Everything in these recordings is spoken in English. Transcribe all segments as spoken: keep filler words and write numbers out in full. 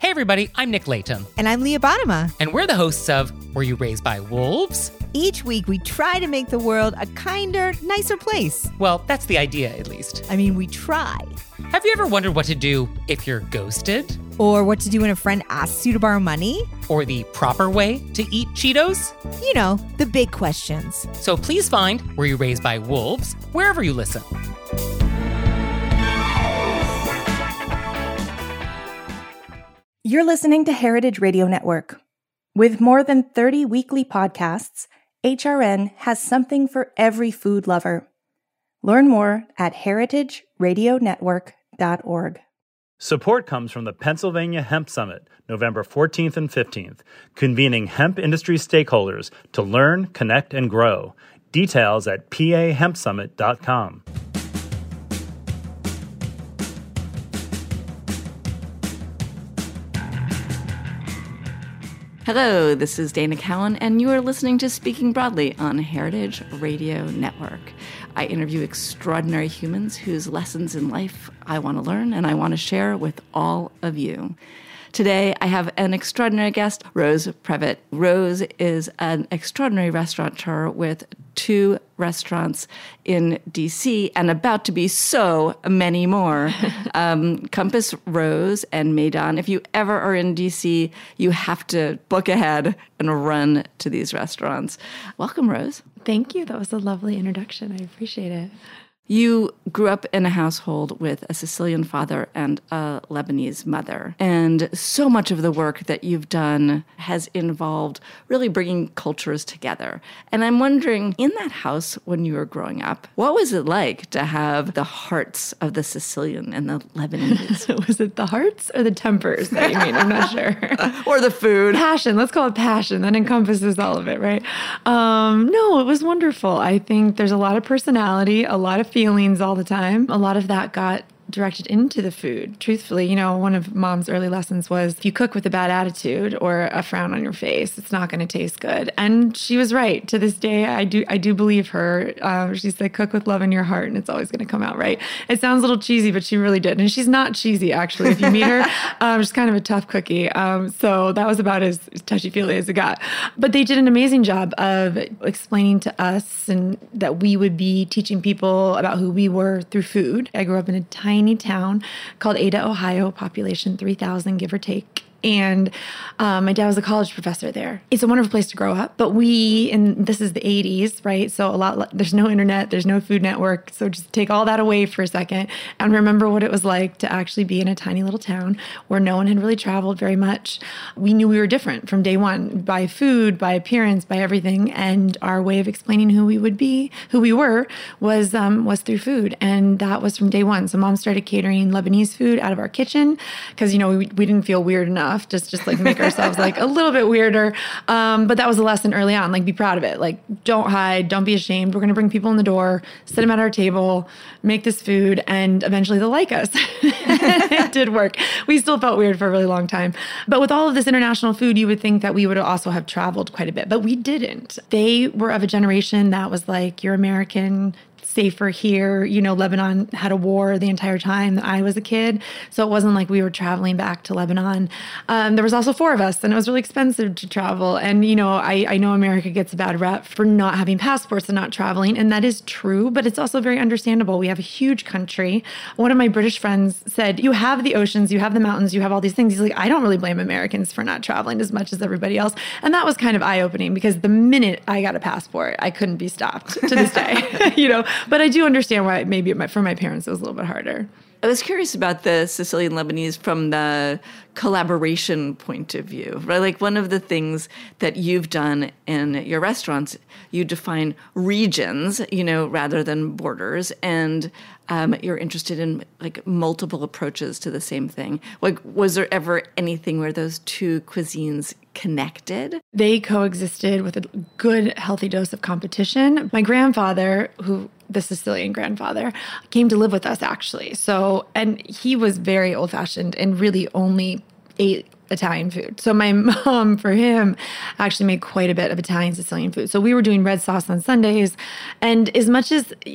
Hey everybody, I'm Nick Layton. And I'm Leah Bottima. And we're the hosts of Were You Raised by Wolves? Each week we try to make the world a kinder, nicer place. Well, that's the idea, at least. I mean, we try. Have you ever wondered what to do if you're ghosted? Or what to do when a friend asks you to borrow money? Or the proper way to eat Cheetos? You know, the big questions. So please find Were You Raised by Wolves wherever you listen. You're listening to Heritage Radio Network. With more than thirty weekly podcasts, H R N has something for every food lover. Learn more at heritage radio network dot org. Support comes from the Pennsylvania Hemp Summit, November fourteenth and fifteenth, convening hemp industry stakeholders to learn, connect, and grow. Details at p a hemp summit dot com. Hello, this is Dana Cowan, and you are listening to Speaking Broadly on Heritage Radio Network. I interview extraordinary humans whose lessons in life I want to learn and I want to share with all of you. Today, I have an extraordinary guest, Rose Previtt. Rose is an extraordinary restaurateur with two restaurants in D C and about to be so many more. um, Compass Rose and Maidan. If you ever are in D C, you have to book ahead and run to these restaurants. Welcome, Rose. Thank you. That was a lovely introduction. I appreciate it. You grew up in a household with a Sicilian father and a Lebanese mother. And so much of the work that you've done has involved really bringing cultures together. And I'm wondering, in that house when you were growing up, what was it like to have the hearts of the Sicilian and the Lebanese? Was it the hearts or the tempers that you mean? I'm not sure. Or the food. Passion. Let's call it passion. That encompasses all of it, right? Um, no, it was wonderful. I think there's a lot of personality, a lot of feelings all the time. A lot of that got directed into the food. Truthfully, you know, one of Mom's early lessons was if you cook with a bad attitude or a frown on your face, it's not going to taste good. And she was right. To this day, I do I do believe her. Um, she said, cook with love in your heart and it's always going to come out right. It sounds a little cheesy, but she really did. And she's not cheesy, actually. If you meet her, um, she's kind of a tough cookie. Um, so that was about as touchy-feely as it got. But they did an amazing job of explaining to us and that we would be teaching people about who we were through food. I grew up in a tiny town called Ada, Ohio, population three thousand, give or take. And um, my dad was a college professor there. It's a wonderful place to grow up. But we, and this is the eighties, right? So a lot, there's no internet, there's no Food Network. So just take all that away for a second and remember what it was like to actually be in a tiny little town where no one had really traveled very much. We knew we were different from day one by food, by appearance, by everything. And our way of explaining who we would be, who we were, was um, was through food. And that was from day one. So Mom started catering Lebanese food out of our kitchen because, you know, we, we didn't feel weird enough. Just, just like make ourselves like a little bit weirder. Um, but that was a lesson early on. Like, be proud of it. Like, don't hide. Don't be ashamed. We're going to bring people in the door, sit them at our table, make this food, and eventually they'll like us. It did work. We still felt weird for a really long time. But with all of this international food, you would think that we would also have traveled quite a bit, but we didn't. They were of a generation that was like, you're American, safer here. You know, Lebanon had a war the entire time that I was a kid. So it wasn't like we were traveling back to Lebanon. Um, there was also four of us and it was really expensive to travel. And, you know, I, I know America gets a bad rep for not having passports and not traveling. And that is true, but it's also very understandable. We have a huge country. One of my British friends said, you have the oceans, you have the mountains, you have all these things. He's like, I don't really blame Americans for not traveling as much as everybody else. And that was kind of eye-opening because the minute I got a passport, I couldn't be stopped to this day, you know. But I do understand why maybe for my parents it was a little bit harder. I was curious about the Sicilian Lebanese from the collaboration point of view, right? Like one of the things that you've done in your restaurants, you define regions, you know, rather than borders, and um, you're interested in like multiple approaches to the same thing. Like, was there ever anything where those two cuisines connected? They coexisted with a good, healthy dose of competition. My grandfather, who the Sicilian grandfather, came to live with us actually. So, and he was very old-fashioned and really only ate Italian food. So my mom, for him, actually made quite a bit of Italian Sicilian food. So we were doing red sauce on Sundays. And as much as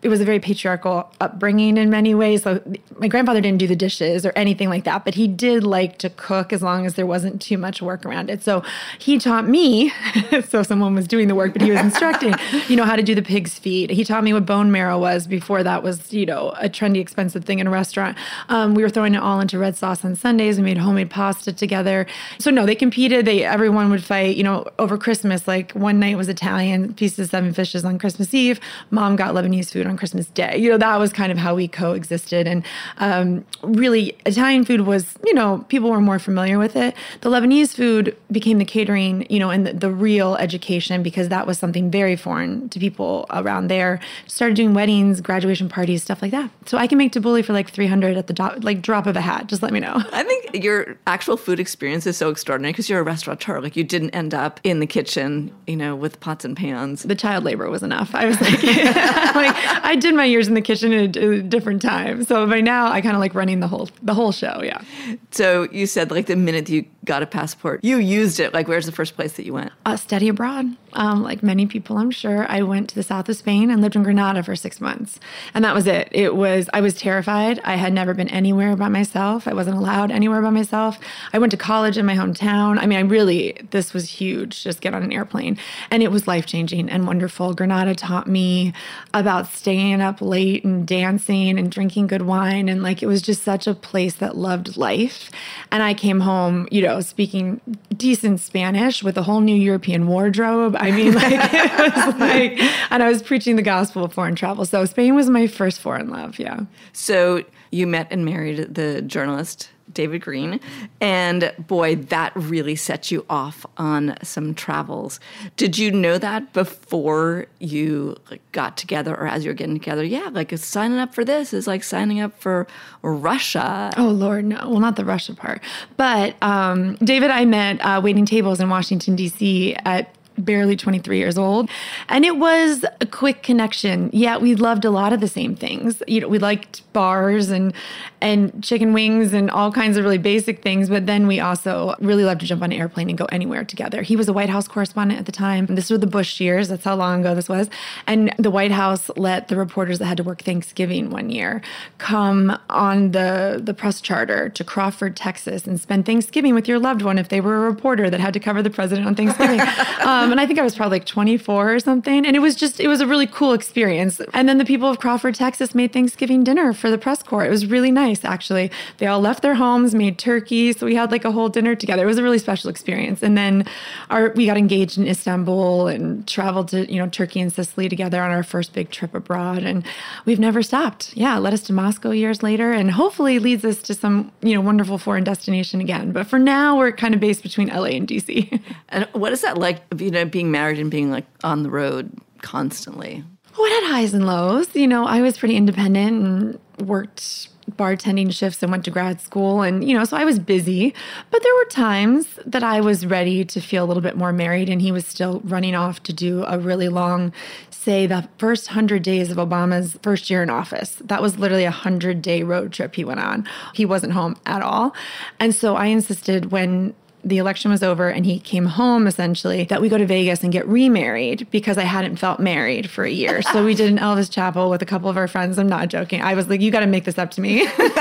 it was a very patriarchal upbringing in many ways. So my grandfather didn't do the dishes or anything like that, but he did like to cook as long as there wasn't too much work around it. So he taught me, so someone was doing the work, but he was instructing, you know, how to do the pig's feet. He taught me what bone marrow was before that was, you know, a trendy, expensive thing in a restaurant. Um, we were throwing it all into red sauce on Sundays. We made homemade pasta together. So no, they competed. They everyone would fight, you know, over Christmas. Like one night was Italian, Feast of Seven Fishes on Christmas Eve. Mom got Lebanese food on Christmas Day. You know, that was kind of how we coexisted. And um, really, Italian food was, you know, people were more familiar with it. The Lebanese food became the catering, you know, and the, the real education, because that was something very foreign to people around there. Started doing weddings, graduation parties, stuff like that. So I can make tabbouleh for like three hundred at the do- like drop of a hat. Just let me know. I think your actual food experience is so extraordinary because you're a restaurateur. Like you didn't end up in the kitchen, you know, with pots and pans. The child labor was enough. I was like, like I did my years in the kitchen at a, a different time. So by now I kind of like running the whole the whole show. Yeah. So you said like the minute you got a passport, you used it. Like where's the first place that you went? Uh, study abroad. Um, like many people, I'm sure, I went to the south of Spain and lived in Granada for six months. And that was it. It was, I was terrified. I had never been anywhere by myself. I wasn't allowed anywhere by myself. I went to college in my hometown. I mean, I really, this was huge, just get on an airplane. And it was life-changing and wonderful. Granada taught me about staying up late and dancing and drinking good wine. And like, it was just such a place that loved life. And I came home, you know, speaking decent Spanish with a whole new European wardrobe. I mean, like, it was like, and I was preaching the gospel of foreign travel. So Spain was my first foreign love, yeah. So you met and married the journalist, David Greene, and boy, that really set you off on some travels. Did you know that before you like, got together or as you were getting together? Yeah, like signing up for this is like signing up for Russia. Oh, Lord, no. Well, not the Russia part. But um, David, I met uh, waiting tables in Washington, D C at barely twenty-three years old. And it was a quick connection. Yeah, we loved a lot of the same things. You know, we liked bars and and chicken wings and all kinds of really basic things. But then we also really loved to jump on an airplane and go anywhere together. He was a White House correspondent at the time. This were the Bush years. That's how long ago this was. And the White House let the reporters that had to work Thanksgiving one year come on the, the press charter to Crawford, Texas, and spend Thanksgiving with your loved one if they were a reporter that had to cover the president on Thanksgiving. um, and I think I was probably like twenty-four or something. And it was just, it was a really cool experience. And then the people of Crawford, Texas made Thanksgiving dinner for the press corps. It was really nice. Actually, they all left their homes, made turkey. So we had like a whole dinner together. It was a really special experience. And then our, we got engaged in Istanbul and traveled to, you know, Turkey and Sicily together on our first big trip abroad. And we've never stopped. Yeah, it led us to Moscow years later and hopefully leads us to some, you know, wonderful foreign destination again. But for now, we're kind of based between L A and D C. And what is that like, you know, being married and being like on the road constantly? Oh, it had highs and lows. You know, I was pretty independent and worked bartending shifts and went to grad school. And, you know, so I was busy, but there were times that I was ready to feel a little bit more married and he was still running off to do a really long, say the first hundred days of Obama's first year in office. That was literally a hundred day road trip he went on. He wasn't home at all. And so I insisted when the election was over and he came home essentially that we go to Vegas and get remarried because I hadn't felt married for a year. So we did an Elvis chapel with a couple of our friends. I'm not joking. I was like, you got to make this up to me.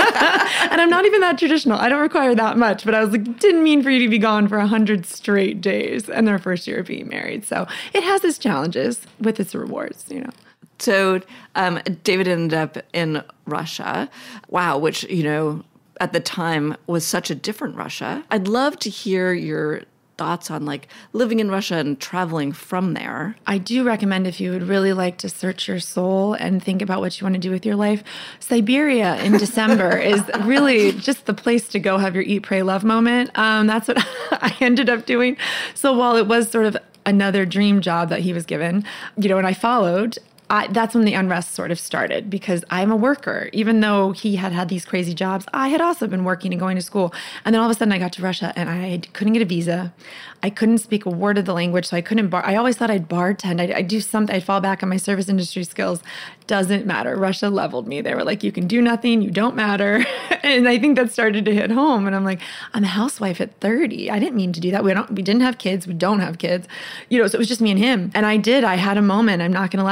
And I'm not even that traditional. I don't require that much, but I was like, didn't mean for you to be gone for a hundred straight days and their first year of being married. So it has its challenges with its rewards, you know. So um, David ended up in Russia. Wow, which, you know, at the time was such a different Russia. I'd love to hear your thoughts on like living in Russia and traveling from there. I do recommend if you would really like to search your soul and think about what you want to do with your life, Siberia in December is really just the place to go have your eat, pray, love moment. Um, that's what I ended up doing. So while it was sort of another dream job that he was given, you know, and I followed, I, that's when the unrest sort of started because I'm a worker. Even though he had had these crazy jobs, I had also been working and going to school. And then all of a sudden I got to Russia and I couldn't get a visa. I couldn't speak a word of the language, so I couldn't bar. I always thought I'd bartend. I'd, I'd do something. I'd fall back on my service industry skills. Doesn't matter. Russia leveled me. They were like, you can do nothing. You don't matter. And I think that started to hit home. And I'm like, I'm a housewife at thirty. I didn't mean to do that. We don't. We didn't have kids. We don't have kids. You know, so it was just me and him. And I did. I had a moment. I'm not going to lie. In the kitchen.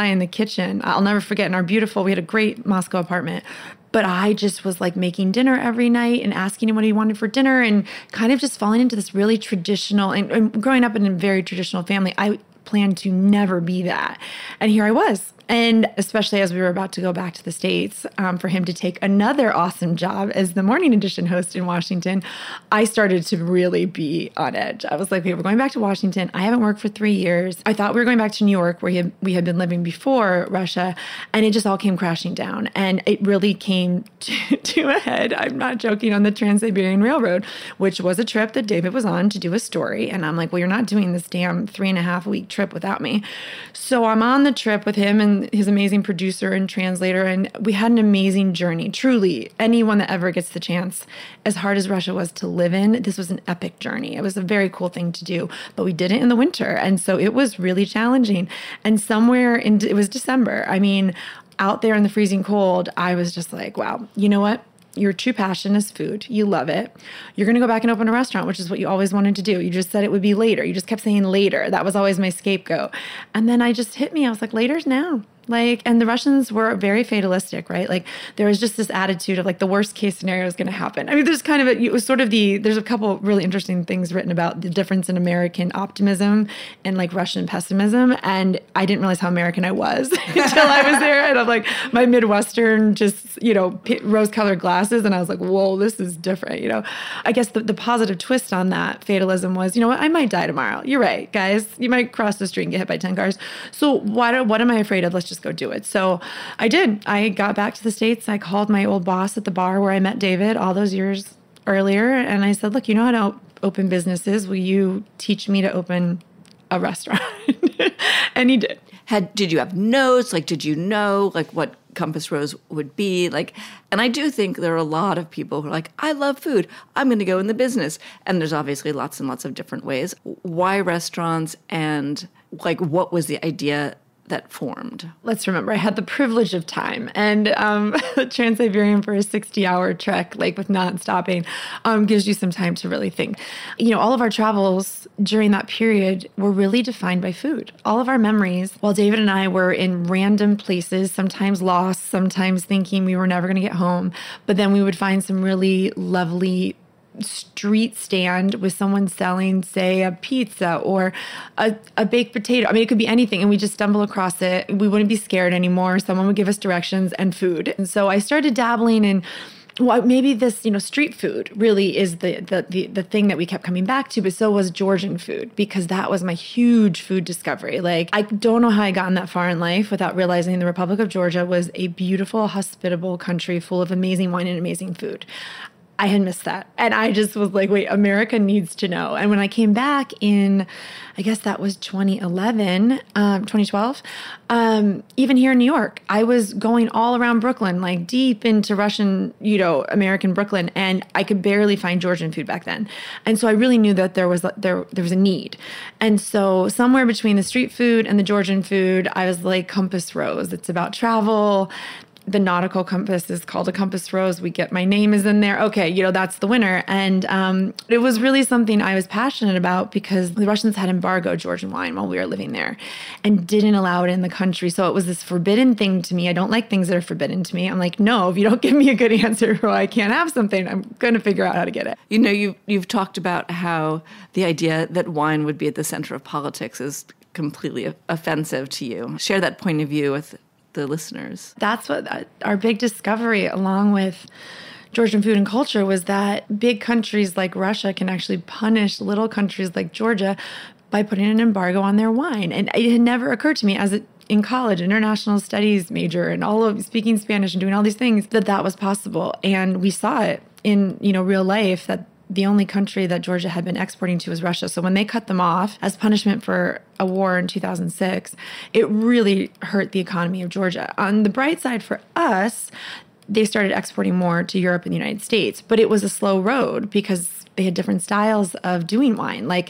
kitchen. I'll never forget in our beautiful, we had a great Moscow apartment. But I just was like making dinner every night and asking him what he wanted for dinner and kind of just falling into this really traditional, and, and growing up in a very traditional family, I planned to never be that. And here I was. And especially as we were about to go back to the States, um, for him to take another awesome job as the Morning Edition host in Washington, I started to really be on edge. I was like, okay, we're going back to Washington. I haven't worked for three years. I thought we were going back to New York, where he had, we had been living before Russia, and it just all came crashing down. And it really came to, to a head, I'm not joking, on the Trans-Siberian Railroad, which was a trip that David was on to do a story. And I'm like, well, you're not doing this damn three and a half week trip without me. So I'm on the trip with him and his amazing producer and translator, and we had an amazing journey. Truly, anyone that ever gets the chance, as hard as Russia was to live in, this was an epic journey. It was a very cool thing to do, but we did it in the winter, and so it was really challenging. And somewhere in, it was December, I mean, out there in the freezing cold, I was just like, wow, you know what? Your true passion is food. You love it. You're going to go back and open a restaurant, which is what you always wanted to do. You just said it would be later. You just kept saying later. That was always my scapegoat. And then I just hit me. I was like, later's now. Like, and the Russians were very fatalistic, right? Like, there was just this attitude of like the worst case scenario is going to happen. I mean, there's kind of a, it was sort of the, there's a couple really interesting things written about the difference in American optimism and like Russian pessimism. And I didn't realize how American I was until I was there. And I'm like, my Midwestern, just, you know, rose colored glasses. And I was like, whoa, this is different. You know, I guess the, the positive twist on that fatalism was, you know what, I might die tomorrow. You're right, guys. You might cross the street and get hit by ten cars. So what, what am I afraid of? Let's just go do it. So I did. I got back to the States. I called my old boss at the bar where I met David all those years earlier. And I said, look, you know how to op- open businesses. Will you teach me to open a restaurant? And he did. Had, did you have notes? Like, did you know like what Compass Rose would be like? And I do think there are a lot of people who are like, I love food. I'm going to go in the business. And there's obviously lots and lots of different ways. Why restaurants, and like, what was the idea that formed? Let's remember, I had the privilege of time, and um, Trans-Siberian for a sixty-hour trek, like with non-stopping, um, gives you some time to really think. You know, all of our travels during that period were really defined by food. All of our memories, while David and I were in random places, sometimes lost, sometimes thinking we were never going to get home, but then we would find some really lovely street stand with someone selling, say, a pizza or a, a baked potato. I mean, it could be anything. And we just stumble across it. We wouldn't be scared anymore. Someone would give us directions and food. And so I started dabbling in, well, maybe this, you know, street food really is the, the the the thing that we kept coming back to, but so was Georgian food, because that was my huge food discovery. Like, I don't know how I gotten that far in life without realizing the Republic of Georgia was a beautiful, hospitable country full of amazing wine and amazing food. I had missed that. And I just was like, wait, America needs to know. And when I came back in, I guess that was twenty eleven, um, twenty twelve, um, even here in New York, I was going all around Brooklyn, like deep into Russian, you know, American Brooklyn, and I could barely find Georgian food back then. And so I really knew that there was there there was a need. And so somewhere between the street food and the Georgian food, I was like, Compass Rose. It's about travel. The nautical compass is called a Compass Rose. We get, my name is in there. Okay, you know, that's the winner. And um, it was really something I was passionate about, because the Russians had embargoed Georgian wine while we were living there and didn't allow it in the country. So it was this forbidden thing to me. I don't like things that are forbidden to me. I'm like, no, if you don't give me a good answer or I can't have something, I'm going to figure out how to get it. You know, you've, you've talked about how the idea that wine would be at the center of politics is completely offensive to you. Share that point of view with the listeners. That's what our big discovery, along with Georgian food and culture, was that big countries like Russia can actually punish little countries like Georgia by putting an embargo on their wine. And it had never occurred to me as a, in college, international studies major, and all of speaking Spanish and doing all these things, that that was possible. And we saw it in, you know, real life, that the only country that Georgia had been exporting to was Russia. So when they cut them off as punishment for a war in two thousand six, it really hurt the economy of Georgia. On the bright side for us, they started exporting more to Europe and the United States, but it was a slow road because they had different styles of doing wine. Like,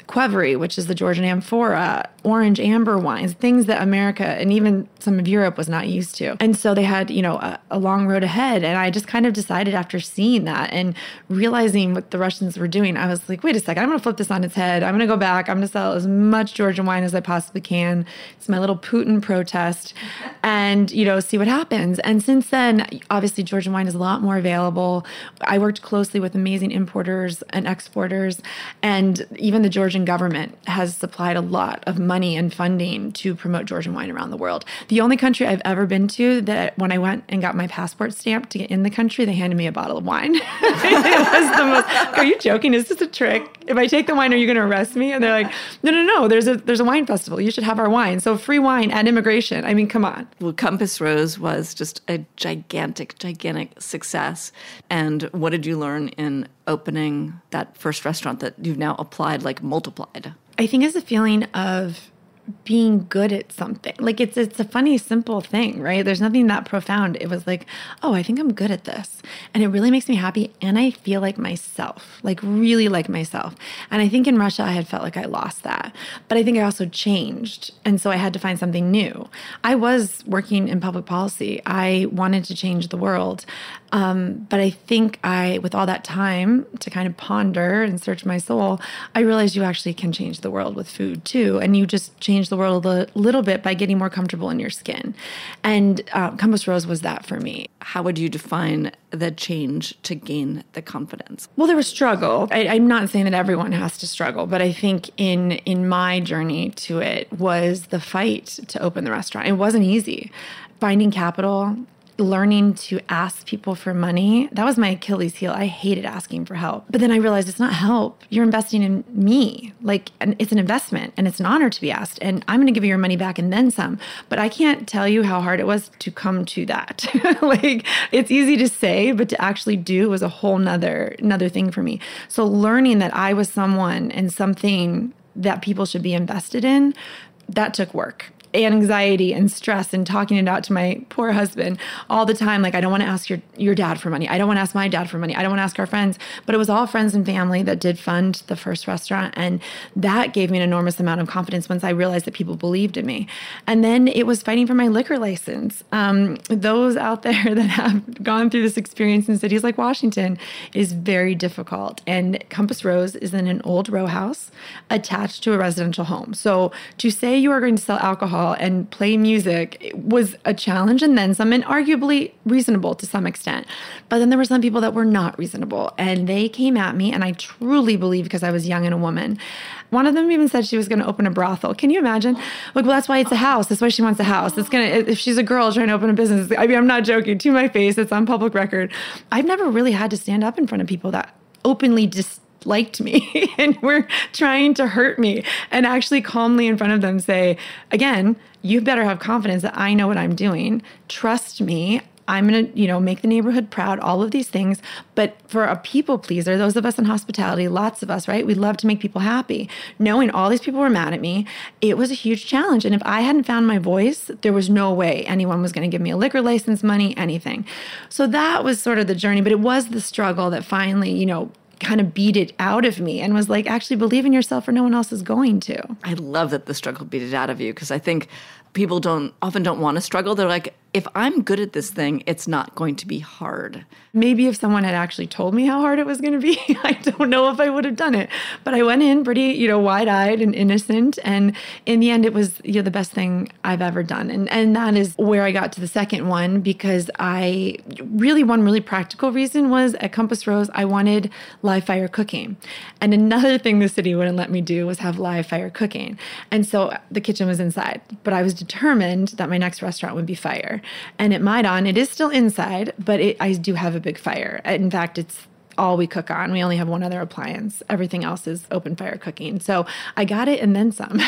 Qvevri, which is the Georgian amphora, orange amber wines, things that America and even some of Europe was not used to. And so they had, you know, a, a long road ahead. And I just kind of decided after seeing that and realizing what the Russians were doing, I was like, wait a second, I'm going to flip this on its head. I'm going to go back. I'm going to sell as much Georgian wine as I possibly can. It's my little Putin protest and, you know, see what happens. And since then, obviously, Georgian wine is a lot more available. I worked closely with amazing importers and exporters, and even the Georgian government has supplied a lot of money and funding to promote Georgian wine around the world. The only country I've ever been to that when I went and got my passport stamped to get in the country, they handed me a bottle of wine. It was the most, are you joking? Is this a trick? If I take the wine, are you going to arrest me? And they're like, no, no, no, there's a there's a wine festival. You should have our wine. So free wine at immigration. I mean, come on. Well, Compass Rose was just a gigantic, gigantic success. And what did you learn in opening that first restaurant that you've now applied, like multiplied? I think it's a feeling of being good at something. Like it's it's a funny, simple thing, right? There's nothing that profound. It was like, oh, I think I'm good at this. And it really makes me happy. And I feel like myself, like really like myself. And I think in Russia, I had felt like I lost that. But I think I also changed. And so I had to find something new. I was working in public policy. I wanted to change the world. Um, but I think I, with all that time to kind of ponder and search my soul, I realized you actually can change the world with food too. And you just change the world a little bit by getting more comfortable in your skin. And uh, Compass Rose was that for me. How would you define the change to gain the confidence? Well, there was struggle. I, I'm not saying that everyone has to struggle, but I think in in my journey to it was the fight to open the restaurant. It wasn't easy. Finding capital, learning to ask people for money, that was my Achilles heel. I hated asking for help. But then I realized it's not help. You're investing in me. Like, and it's an investment and it's an honor to be asked. And I'm going to give you your money back and then some. But I can't tell you how hard it was to come to that. Like, it's easy to say, but to actually do was a whole nother, another thing for me. So learning that I was someone and something that people should be invested in, that took work. And anxiety and stress and talking it out to my poor husband all the time. Like, I don't want to ask your, your dad for money. I don't want to ask my dad for money. I don't want to ask our friends. But it was all friends and family that did fund the first restaurant. And that gave me an enormous amount of confidence once I realized that people believed in me. And then it was fighting for my liquor license. Um, those out there that have gone through this experience in cities like Washington is very difficult. And Compass Rose is in an old row house attached to a residential home. So to say you are going to sell alcohol and play music was a challenge and then some, and arguably reasonable to some extent. But then there were some people that were not reasonable and they came at me, and I truly believe because I was young and a woman. One of them even said she was going to open a brothel. Can you imagine? Like, well, that's why it's a house. That's why she wants a house. It's going to, if she's a girl trying to open a business, I mean, I'm not joking, to my face, it's on public record. I've never really had to stand up in front of people that openly just liked me and were trying to hurt me, and actually calmly in front of them say, again, you better have confidence that I know what I'm doing. Trust me. I'm going to, you know, make the neighborhood proud, all of these things. But for a people pleaser, those of us in hospitality, lots of us, right? We love to make people happy. Knowing all these people were mad at me, it was a huge challenge. And if I hadn't found my voice, there was no way anyone was going to give me a liquor license, money, anything. So that was sort of the journey. But it was the struggle that finally, you know, kind of beat it out of me and was like, actually believe in yourself or no one else is going to. I love that the struggle beat it out of you, because I think people don't often don't want to struggle. They're like, if I'm good at this thing, it's not going to be hard. Maybe if someone had actually told me how hard it was going to be, I don't know if I would have done it. But I went in pretty, you know, wide-eyed and innocent. And in the end, it was, you know, the best thing I've ever done. And and that is where I got to the second one, because I really, one really practical reason was at Compass Rose, I wanted live fire cooking. And another thing the city wouldn't let me do was have live fire cooking. And so the kitchen was inside, but I was determined that my next restaurant would be fire. And at Maidan, it is still inside, but it, I do have a big fire. In fact, it's all we cook on. We only have one other appliance. Everything else is open fire cooking. So I got it and then some.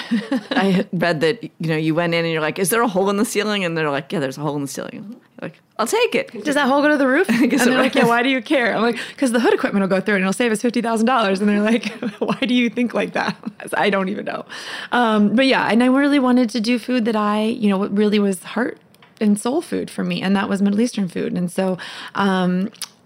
I read that, you know, you went in and you're like, is there a hole in the ceiling? And they're like, yeah, there's a hole in the ceiling. You're like, I'll take it. Does that hole go to the roof? And they're so. like, yeah, why do you care? I'm like, because the hood equipment will go through it and it'll save us fifty thousand dollars. And they're like, why do you think like that? I don't even know. Um, but yeah, and I really wanted to do food that I, you know, what really was heart and soul food for me. And that was Middle Eastern food. And so, um,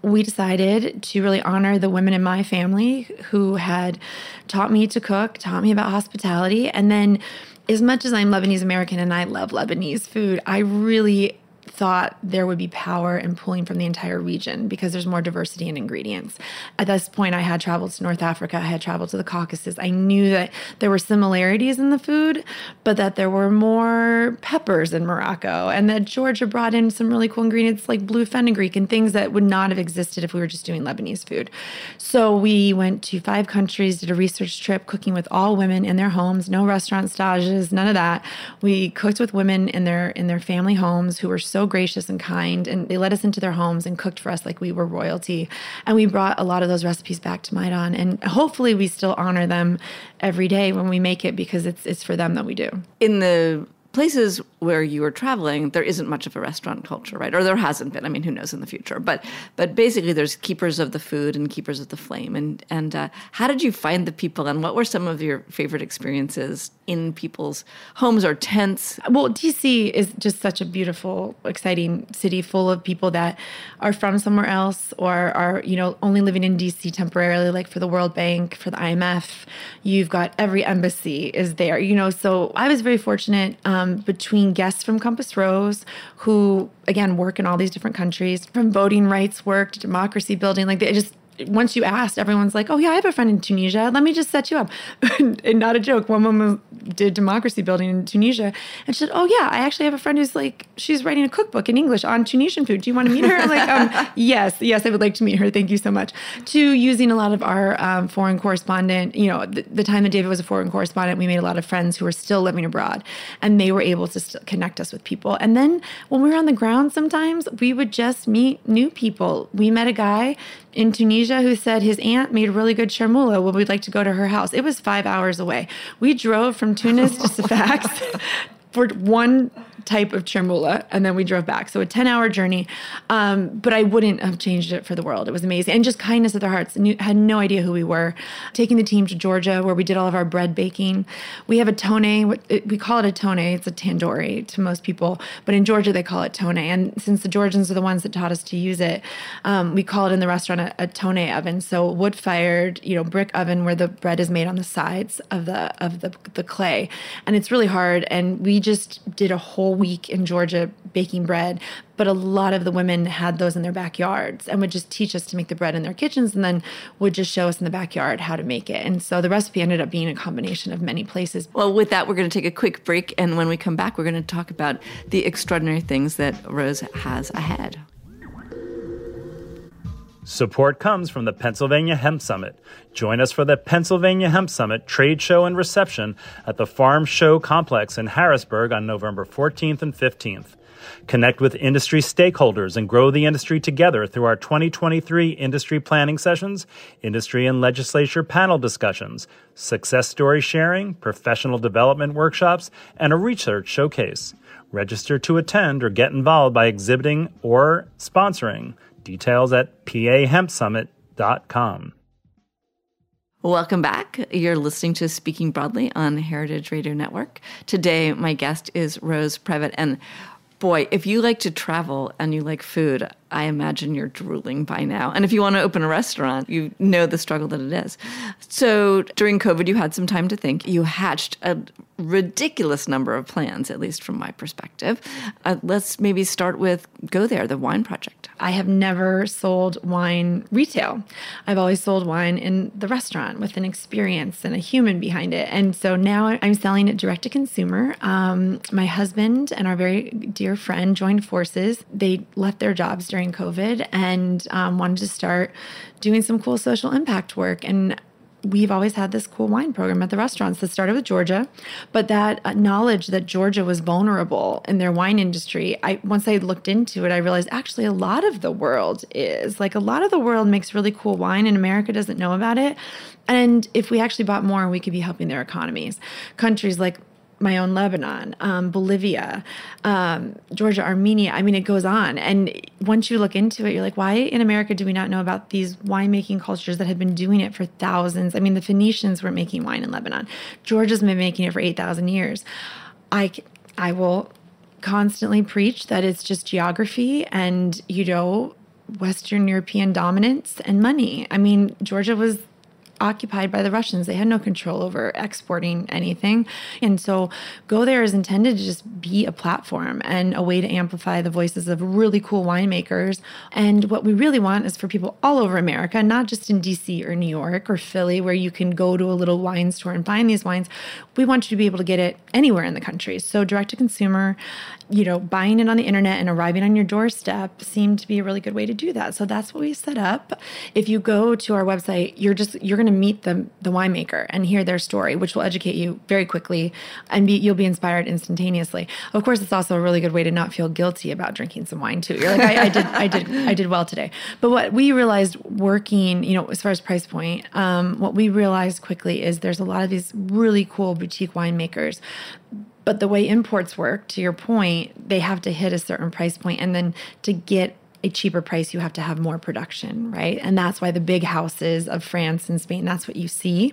we decided to really honor the women in my family who had taught me to cook, taught me about hospitality. And then as much as I'm Lebanese American and I love Lebanese food, I really thought there would be power in pulling from the entire region because there's more diversity in ingredients. At this point, I had traveled to North Africa. I had traveled to the Caucasus. I knew that there were similarities in the food, but that there were more peppers in Morocco, and that Georgia brought in some really cool ingredients like blue fenugreek and things that would not have existed if we were just doing Lebanese food. So we went to five countries, did a research trip, cooking with all women in their homes, no restaurant stages, none of that. We cooked with women in their in their family homes who were so gracious and kind, and they let us into their homes and cooked for us like we were royalty. And we brought a lot of those recipes back to Maidan, and hopefully we still honor them every day when we make it because it's it's for them that we do. In the places where you were traveling, there isn't much of a restaurant culture, right? Or there hasn't been. I mean, who knows in the future? But but basically, there's keepers of the food and keepers of the flame. And and uh, how did you find the people? And what were some of your favorite experiences in people's homes or tents? Well, D C is just such a beautiful, exciting city full of people that are from somewhere else or are, you know, only living in D C temporarily, like for the World Bank, for the I M F. You've got every embassy is there, you know. So I was very fortunate um, between guests from Compass Rose who, again, work in all these different countries, from voting rights work to democracy building. Like they just, once you asked, everyone's like, oh, yeah, I have a friend in Tunisia. Let me just set you up. And not a joke. One woman did democracy building in Tunisia. And she said, oh, yeah, I actually have a friend who's like, she's writing a cookbook in English on Tunisian food. Do you want to meet her? I'm like, um, yes, yes, I would like to meet her. Thank you so much. To using a lot of our um, foreign correspondent, you know, the, the time that David was a foreign correspondent, we made a lot of friends who were still living abroad. And they were able to st- connect us with people. And then when we were on the ground sometimes, we would just meet new people. We met a guy in Tunisia who said his aunt made really good charmoula. Well, we'd like to go to her house. It was five hours away. We drove from Tunis to Sfax for one type of charmoula, and then we drove back. So a ten-hour journey, um, but I wouldn't have changed it for the world. It was amazing. And just kindness of their hearts. Knew, had no idea who we were. Taking the team to Georgia, where we did all of our bread baking. We have a tone. We call it a tone. It's a tandoori to most people, but in Georgia, they call it tone. And since the Georgians are the ones that taught us to use it, um, we call it in the restaurant a, a tone oven. So wood-fired, you know, brick oven where the bread is made on the sides of the of the, the clay. And it's really hard. And we just did a whole week in Georgia baking bread, but a lot of the women had those in their backyards and would just teach us to make the bread in their kitchens and then would just show us in the backyard how to make it. And so the recipe ended up being a combination of many places. Well, with that, we're going to take a quick break, and when we come back, we're going to talk about the extraordinary things that Rose has ahead. Support comes from the Pennsylvania Hemp Summit. Join us for the Pennsylvania Hemp Summit trade show and reception at the Farm Show Complex in Harrisburg on November fourteenth and fifteenth. Connect with industry stakeholders and grow the industry together through our twenty twenty-three industry planning sessions, industry and legislature panel discussions, success story sharing, professional development workshops, and a research showcase. Register to attend or get involved by exhibiting or sponsoring. Details at p a hemp summit dot com. Welcome back. You're listening to Speaking Broadly on Heritage Radio Network. Today, my guest is Rose Previte. And boy, if you like to travel and you like food, I imagine you're drooling by now. And if you want to open a restaurant, you know the struggle that it is. So during COVID, you had some time to think. You hatched a ridiculous number of plans, at least from my perspective. Uh, let's maybe start with Go There, the wine project. I have never sold wine retail. I've always sold wine in the restaurant with an experience and a human behind it. And so now I'm selling it direct to consumer. Um, my husband and our very dear friend joined forces. They left their jobs during COVID and um, wanted to start doing some cool social impact work. And we've always had this cool wine program at the restaurants that started with Georgia, but that uh, knowledge that Georgia was vulnerable in their wine industry, I once I looked into it, I realized actually a lot of the world is. Like a lot of the world makes really cool wine and America doesn't know about it. And if we actually bought more, we could be helping their economies. Countries like my own Lebanon, um, Bolivia, um, Georgia, Armenia. I mean, it goes on. And once you look into it, you're like, why in America do we not know about these winemaking cultures that have been doing it for thousands? I mean, the Phoenicians were making wine in Lebanon. Georgia's been making it for eight thousand years. I, I will constantly preach that it's just geography and, you know, Western European dominance and money. I mean, Georgia was occupied by the Russians. They had no control over exporting anything. And so Go There is intended to just be a platform and a way to amplify the voices of really cool winemakers. And what we really want is for people all over America, not just in D C or New York or Philly, where you can go to a little wine store and find these wines. We want you to be able to get it anywhere in the country. So direct to consumer, you know, buying it on the internet and arriving on your doorstep seemed to be a really good way to do that. So that's what we set up. If you go to our website, you're just, you're going to meet the, the winemaker and hear their story, which will educate you very quickly, and be, you'll be inspired instantaneously. Of course, it's also a really good way to not feel guilty about drinking some wine too. You're like, I, I did, I did, I did well today. But what we realized working, you know, as far as price point, um, what we realized quickly is there's a lot of these really cool boutique winemakers. But the way imports work, to your point, they have to hit a certain price point, and then to get a cheaper price, you have to have more production, right? And that's why the big houses of France and Spain, that's what you see.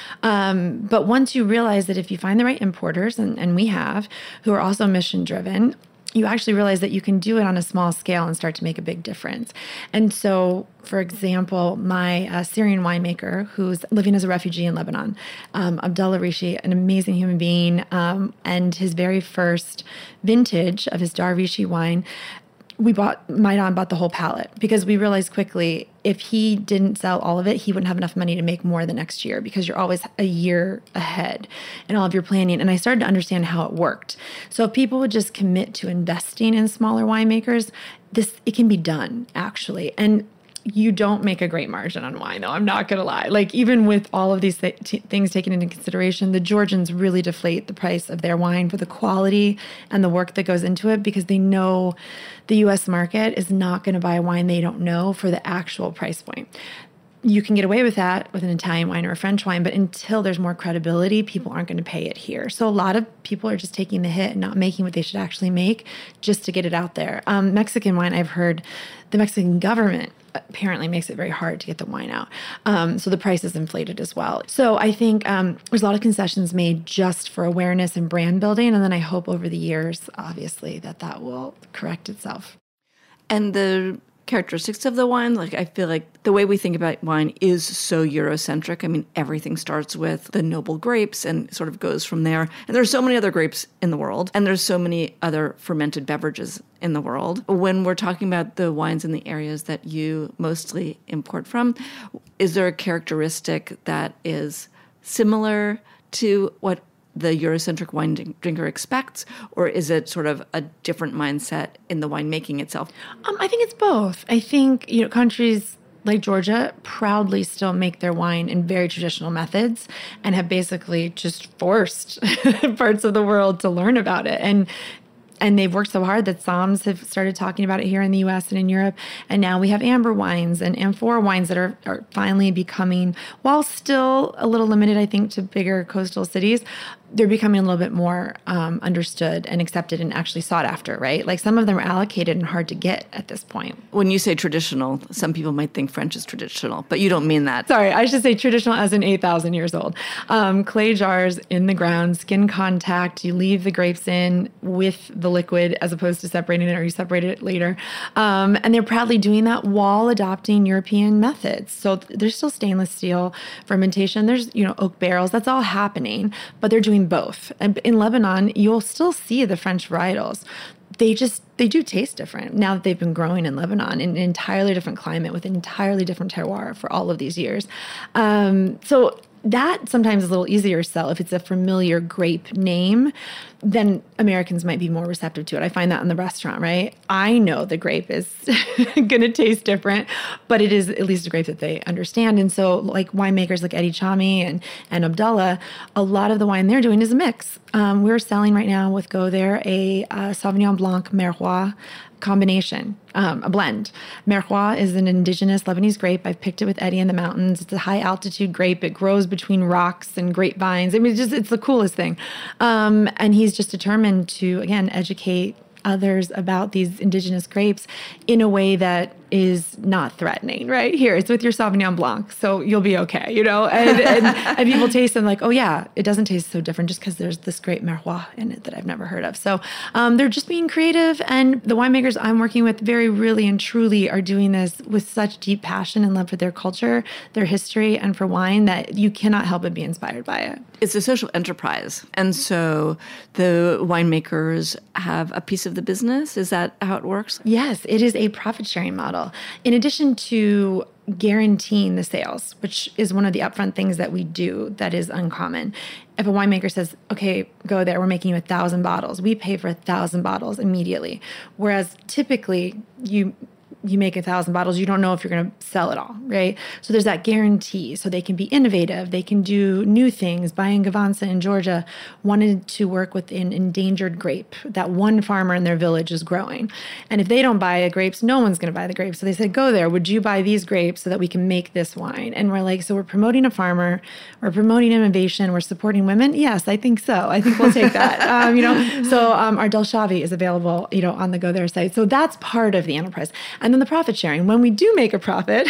Um, but once you realize that if you find the right importers, and, and we have, who are also mission driven, you actually realize that you can do it on a small scale and start to make a big difference. And so, for example, my uh, Syrian winemaker who's living as a refugee in Lebanon, um, Abdullah Rishi, an amazing human being, um, and his very first vintage of his Dar Rishi wine, we bought, Maidan bought the whole pallet because we realized quickly if he didn't sell all of it, he wouldn't have enough money to make more the next year because you're always a year ahead in all of your planning. And I started to understand how it worked. So if people would just commit to investing in smaller winemakers, this it can be done actually. And you don't make a great margin on wine, though. I'm not going to lie. Like, even with all of these th- t- things taken into consideration, the Georgians really deflate the price of their wine for the quality and the work that goes into it because they know the U S market is not going to buy a wine they don't know for the actual price point. You can get away with that with an Italian wine or a French wine, but until there's more credibility, people aren't going to pay it here. So a lot of people are just taking the hit and not making what they should actually make just to get it out there. Um, Mexican wine, I've heard the Mexican government apparently makes it very hard to get the wine out. Um, so the price is inflated as well. So I think um, there's a lot of concessions made just for awareness and brand building. And then I hope over the years, obviously, that that will correct itself. And the characteristics of the wine, like I feel like the way we think about wine is so Eurocentric. I mean, everything starts with the noble grapes and sort of goes from there. And there's so many other grapes in the world, and there's so many other fermented beverages in the world. When we're talking about the wines in the areas that you mostly import from, is there a characteristic that is similar to what the Eurocentric wine drinker expects, or is it sort of a different mindset in the winemaking itself? Um, I think it's both. I think, you know, countries like Georgia proudly still make their wine in very traditional methods and have basically just forced parts of the world to learn about it. And And they've worked so hard that Soms have started talking about it here in the U S and in Europe. And now we have amber wines and amphora wines that are, are finally becoming, while still a little limited, I think, to bigger coastal cities, they're becoming a little bit more um, understood and accepted and actually sought after, right? Like some of them are allocated and hard to get at this point. When you say traditional, some people might think French is traditional, but you don't mean that. Sorry, I should say traditional as in eight thousand years old. Um, clay jars in the ground, skin contact, you leave the grapes in with the liquid as opposed to separating it, or you separate it later. Um, and they're proudly doing that while adopting European methods. So there's still stainless steel fermentation. There's, you know, oak barrels. That's all happening, but they're doing both. And in Lebanon, you'll still see the French varietals. They just, they do taste different now that they've been growing in Lebanon in an entirely different climate with an entirely different terroir for all of these years. Um, so that sometimes is a little easier to sell if it's a familiar grape name. Then Americans might be more receptive to it. I find that in the restaurant, right? I know the grape is going to taste different, but it is at least a grape that they understand. And so like winemakers like Eddie Chami and, and Abdullah, a lot of the wine they're doing is a mix. Um, we're selling right now with Go There a uh, Sauvignon Blanc Merrois combination, um, a blend. Merrois is an indigenous Lebanese grape. I've picked it with Eddie in the mountains. It's a high altitude grape. It grows between rocks and grapevines. I mean, it's just, it's the coolest thing. Um, and he's just determined to, again, educate others about these indigenous grapes in a way that is not threatening, right? Here, it's with your Sauvignon Blanc, so you'll be okay, you know? And, and, and people taste them like, oh yeah, it doesn't taste so different just because there's this great Merlot in it that I've never heard of. So um, they're just being creative, and the winemakers I'm working with very really and truly are doing this with such deep passion and love for their culture, their history, and for wine that you cannot help but be inspired by it. It's a social enterprise. And so the winemakers have a piece of the business. Is that how it works? Yes, it is a profit sharing model. In addition to guaranteeing the sales, which is one of the upfront things that we do that is uncommon. If a winemaker says, okay, go there, we're making you a thousand bottles, we pay for a thousand bottles immediately. Whereas typically you you make a thousand bottles, you don't know if you're going to sell it all, right? So there's that guarantee. So they can be innovative. They can do new things. Bayan Gavansa in Georgia wanted to work with an endangered grape that one farmer in their village is growing. And if they don't buy the grapes, no one's going to buy the grapes. So they said, go there. Would you buy these grapes so that we can make this wine? And we're like, so we're promoting a farmer. We're promoting innovation. We're supporting women. Yes, I think so. I think we'll take that. um, you know, so um, our Del Shavi is available, you know, on the Go There site. So that's part of the enterprise. And then the profit sharing. When we do make a profit,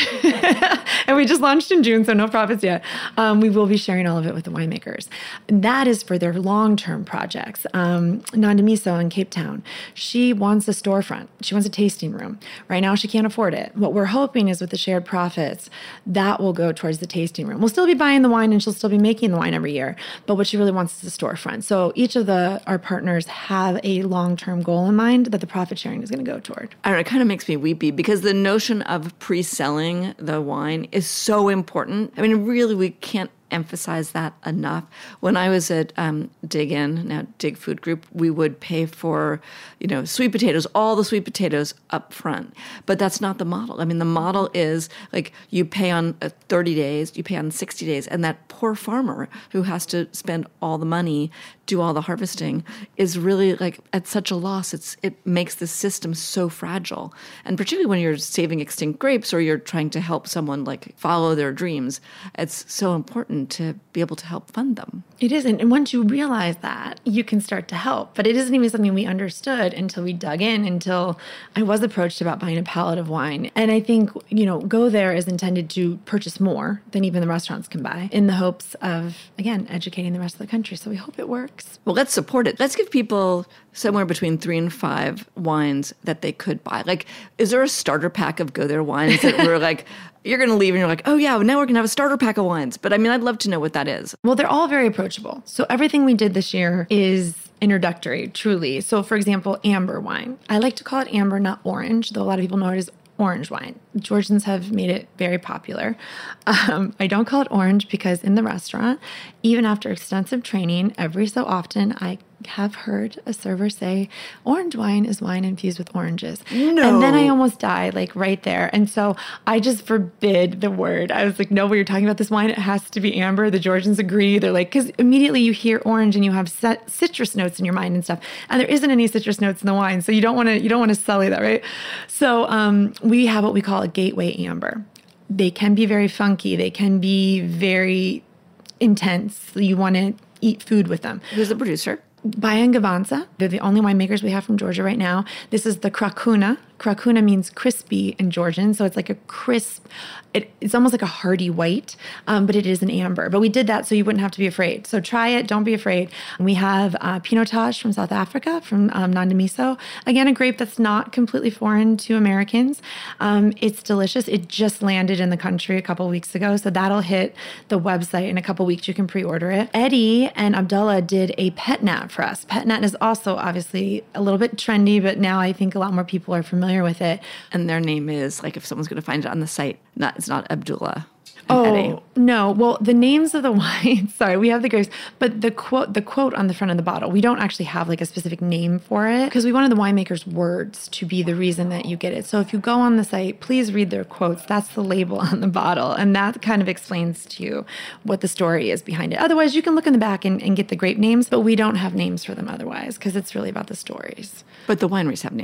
and we just launched in June, so no profits yet, um, we will be sharing all of it with the winemakers. And that is for their long-term projects. Um, Nanda Miso in Cape Town, she wants a storefront. She wants a tasting room. Right now, she can't afford it. What we're hoping is with the shared profits, that will go towards the tasting room. We'll still be buying the wine, and she'll still be making the wine every year, but what she really wants is a storefront. So each of the our partners have a long-term goal in mind that the profit sharing is going to go toward. I don't know, it kind of makes me weepy because the notion of pre-selling the wine is so important. I mean, really, we can't emphasize that enough. When I was at um, Dig In, now Dig Food Group, we would pay for, you know, sweet potatoes, all the sweet potatoes up front. But that's not the model. I mean, the model is like you pay on uh, thirty days, you pay on sixty days, and that poor farmer who has to spend all the money, do all the harvesting, is really like at such a loss. It's it makes the system so fragile. And particularly when you're saving extinct grapes or you're trying to help someone like follow their dreams, it's so important to be able to help fund them. It isn't. And once you realize that, you can start to help. But it isn't even something we understood until we dug in, until I was approached about buying a pallet of wine. And I think, you know, Go There is intended to purchase more than even the restaurants can buy in the hopes of, again, educating the rest of the country. So we hope it works. Well, let's support it. Let's give people somewhere between three and five wines that they could buy. Like, is there a starter pack of Go There wines that we're like, you're going to leave and you're like, oh yeah, now we're going to have a starter pack of wines. But I mean, I'd love to know what that is. Well, they're all very approachable. So everything we did this year is introductory, truly. So for example, amber wine. I like to call it amber, not orange, though a lot of people know it as orange wine. Georgians have made it very popular. Um, I don't call it orange because in the restaurant, even after extensive training, every so often I have heard a server say, orange wine is wine infused with oranges. No. And then I almost died, like right there. And so I just forbid the word. I was like, no, when you're talking about this wine, it has to be amber. The Georgians agree. They're like, because immediately you hear orange and you have citrus notes in your mind and stuff. And there isn't any citrus notes in the wine. So you don't want to, you don't want to sully that, right? So um, we have what we call a gateway amber. They can be very funky. They can be very intense. You want to eat food with them. Who's the producer? Bayan Gavansa. They're the only winemakers we have from Georgia right now. This is the Cracuna. Cracuna means crispy in Georgian, so it's like a crisp, it, it's almost like a hearty white, um, but it is an amber. But we did that so you wouldn't have to be afraid. So try it, don't be afraid. We have uh, Pinotage from South Africa, from um, Nanda Miso. Again, a grape that's not completely foreign to Americans. Um, it's delicious. It just landed in the country a couple weeks ago, so that'll hit the website in a couple weeks. You can pre-order it. Eddie and Abdullah did a pet nat for us. Pet nat is also obviously a little bit trendy, but now I think a lot more people are familiar with it. And their name is, like, if someone's going to find it on the site, not it's not Abdullah. Oh, Eddie. No. Well, the names of the wines, sorry, we have the grapes, but the quote the quote on the front of the bottle, we don't actually have like a specific name for it because we wanted the winemaker's words to be the reason that you get it. So if you go on the site, please read their quotes. That's the label on the bottle. And that kind of explains to you what the story is behind it. Otherwise, you can look in the back and, and get the grape names, but we don't have names for them otherwise because it's really about the stories. But the wineries have names.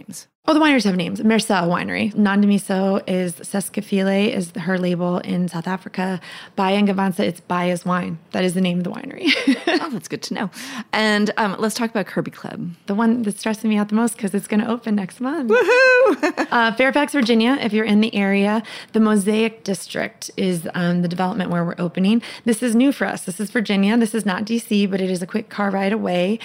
Oh, the wineries have names. Mersel Winery. Nanda Miso is Seskafile is her label in South Africa. Baia and Gavansa, it's Baia's wine. That is the name of the winery. Oh, that's good to know. And um, let's talk about Kirby Club. The one that's stressing me out the most because it's going to open next month. Woohoo! uh, Fairfax, Virginia, if you're in the area. The Mosaic District is um, the development where we're opening. This is new for us. This is Virginia. This is not D C, but it is a quick car ride away.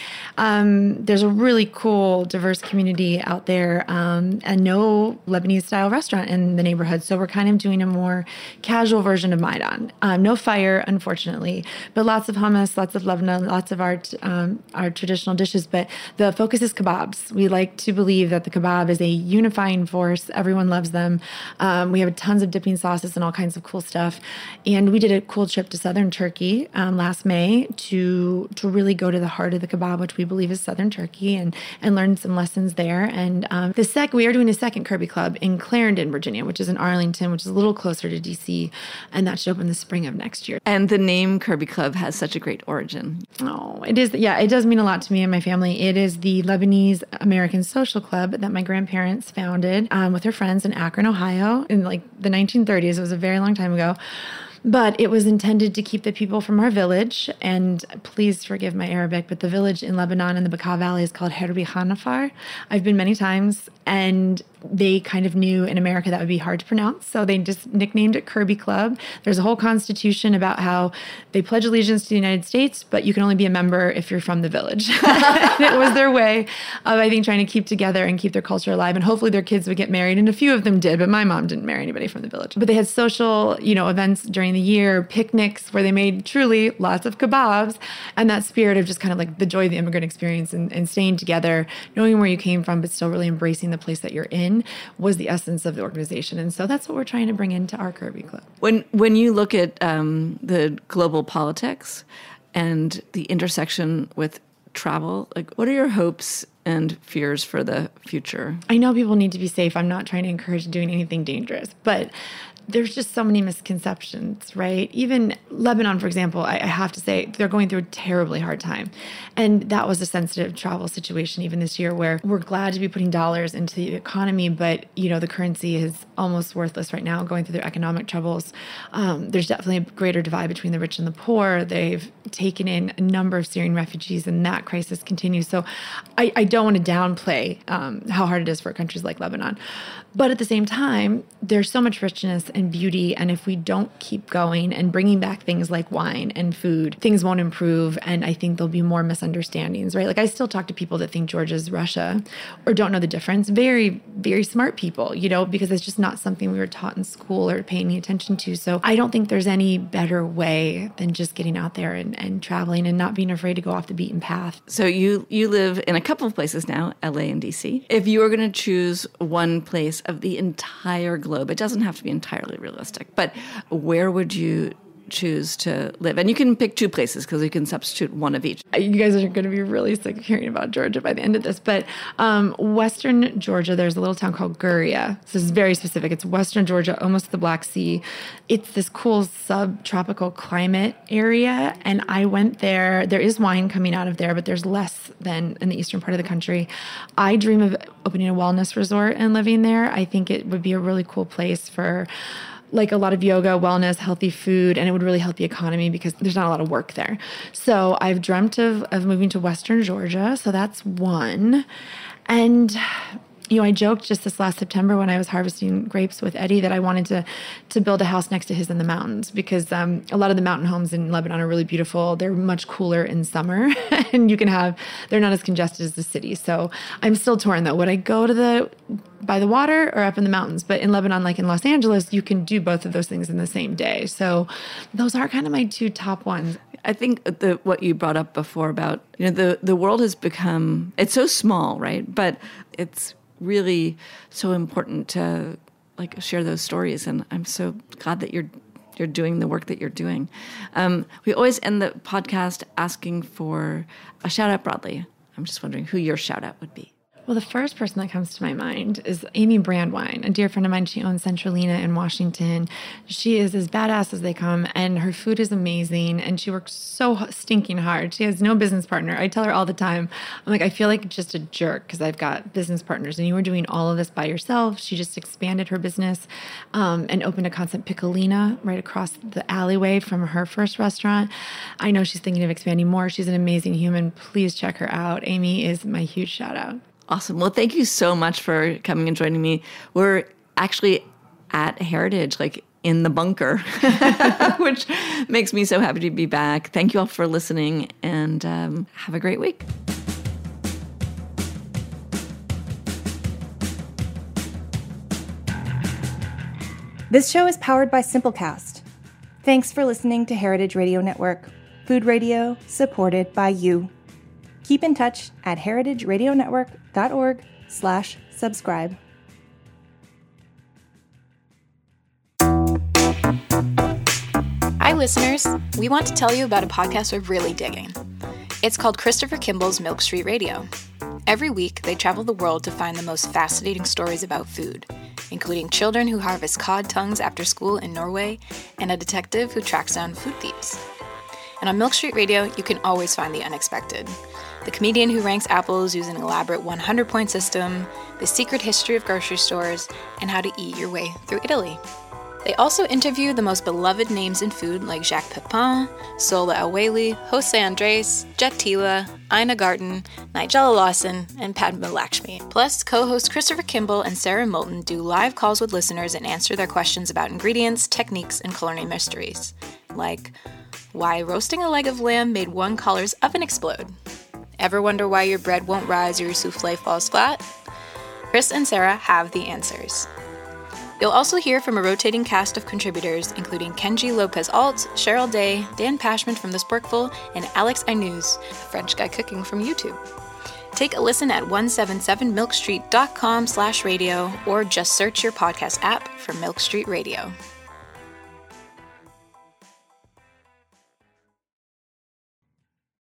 Um, there's a really cool, diverse community out there. Um, and no Lebanese-style restaurant in the neighborhood. So we're kind of doing a more casual version of Maidan. Um, no fire, unfortunately, but lots of hummus, lots of labna, lots of our, um, our traditional dishes. But the focus is kebabs. We like to believe that the kebab is a unifying force. Everyone loves them. Um, we have tons of dipping sauces and all kinds of cool stuff. And we did a cool trip to southern Turkey um, last May to to really go to the heart of the kebab, which we believe is southern Turkey, and, and learn some lessons there. And um, The second, we are doing a second Kirby Club in Clarendon, Virginia, which is in Arlington, which is a little closer to D C, and that should open the spring of next year. And the name Kirby Club has such a great origin. Oh, it is. Yeah, it does mean a lot to me and my family. It is the Lebanese American Social Club that my grandparents founded um, with their friends in Akron, Ohio, in like the nineteen thirties. It was a very long time ago. But it was intended to keep the people from our village, and please forgive my Arabic, but the village in Lebanon in the Bekaa Valley is called Herbi Hanafar. I've been many times, and they kind of knew in America that would be hard to pronounce, so they just nicknamed it Kirby Club. There's a whole constitution about how they pledge allegiance to the United States, but you can only be a member if you're from the village. It was their way of, I think, trying to keep together and keep their culture alive, and hopefully their kids would get married, and a few of them did, but my mom didn't marry anybody from the village. But they had social, you know, events during the year, picnics where they made truly lots of kebabs, and that spirit of just kind of like the joy of the immigrant experience and, and staying together, knowing where you came from, but still really embracing the place that you're in was the essence of the organization. And so that's what we're trying to bring into our Kirby Club. When when you look at um, the global politics and the intersection with travel, like what are your hopes and fears for the future? I know people need to be safe. I'm not trying to encourage doing anything dangerous, but there's just so many misconceptions, right? Even Lebanon, for example, I, I have to say, they're going through a terribly hard time. And that was a sensitive travel situation even this year where we're glad to be putting dollars into the economy, but, you know, the currency is almost worthless right now, going through their economic troubles. Um, there's definitely a greater divide between the rich and the poor. They've taken in a number of Syrian refugees, and that crisis continues. So I, I don't want to downplay um, how hard it is for countries like Lebanon. But at the same time, there's so much richness and beauty. And if we don't keep going and bringing back things like wine and food, things won't improve. And I think there'll be more misunderstandings, right? Like I still talk to people that think Georgia's Russia or don't know the difference. Very, very smart people, you know, because it's just not something we were taught in school or paying any attention to. So I don't think there's any better way than just getting out there and, and traveling and not being afraid to go off the beaten path. So you, you live in a couple of places now, L A and D C. If you were going to choose one place of the entire globe, it doesn't have to be entirely realistic, but where would you choose to live? And you can pick two places because you can substitute one of each. You guys are going to be really sick of hearing about Georgia by the end of this, but um, Western Georgia, there's a little town called Guria. So this is very specific. It's Western Georgia, almost the Black Sea. It's this cool subtropical climate area, and I went there. There is wine coming out of there, but there's less than in the eastern part of the country. I dream of opening a wellness resort and living there. I think it would be a really cool place for like a lot of yoga, wellness, healthy food, and it would really help the economy because there's not a lot of work there. So I've dreamt of, of moving to Western Georgia. So that's one. And, you know, I joked just this last September when I was harvesting grapes with Eddie that I wanted to to build a house next to his in the mountains because um, a lot of the mountain homes in Lebanon are really beautiful. They're much cooler in summer and you can have, they're not as congested as the city. So I'm still torn though. Would I go to the by the water or up in the mountains? But in Lebanon, like in Los Angeles, you can do both of those things in the same day. So those are kind of my two top ones. I think the what you brought up before about, you know, the, the world has become, it's so small, right? But it's really so important to like share those stories. And I'm so glad that you're you're doing the work that you're doing. Um, we always end the podcast asking for a shout out broadly. I'm just wondering who your shout out would be. Well, the first person that comes to my mind is Amy Brandwine, a dear friend of mine. She owns Centralina in Washington. She is as badass as they come, and her food is amazing, and she works so stinking hard. She has no business partner. I tell her all the time, I'm like, I feel like just a jerk because I've got business partners, and you were doing all of this by yourself. She just expanded her business um, and opened a concept, Piccolina, right across the alleyway from her first restaurant. I know she's thinking of expanding more. She's an amazing human. Please check her out. Amy is my huge shout out. Awesome. Well, thank you so much for coming and joining me. We're actually at Heritage, like in the bunker, which makes me so happy to be back. Thank you all for listening, and um, have a great week. This show is powered by Simplecast. Thanks for listening to Heritage Radio Network, food radio supported by you. Keep in touch at heritageradionetwork.org slash subscribe. Hi, listeners. We want to tell you about a podcast we're really digging. It's called Christopher Kimball's Milk Street Radio. Every week, they travel the world to find the most fascinating stories about food, including children who harvest cod tongues after school in Norway and a detective who tracks down food thieves. And on Milk Street Radio, you can always find the unexpected. The comedian who ranks apples using an elaborate one hundred point system, the secret history of grocery stores, and how to eat your way through Italy. They also interview the most beloved names in food like Jacques Pepin, Sola El-Waylly, Jose Andres, Jet Tila, Ina Garten, Nigella Lawson, and Padma Lakshmi. Plus, co-hosts Christopher Kimball and Sarah Moulton do live calls with listeners and answer their questions about ingredients, techniques, and culinary mysteries. Like, why roasting a leg of lamb made one color's oven explode? Ever wonder why your bread won't rise or your souffle falls flat? Chris and Sarah have the answers. You'll also hear from a rotating cast of contributors, including Kenji Lopez-Alt, Cheryl Day, Dan Pashman from The Sporkful, and Alex Aynouz, a French guy cooking from YouTube. Take a listen at one seventy-seven milk street dot com slash radio or just search your podcast app for Milk Street Radio.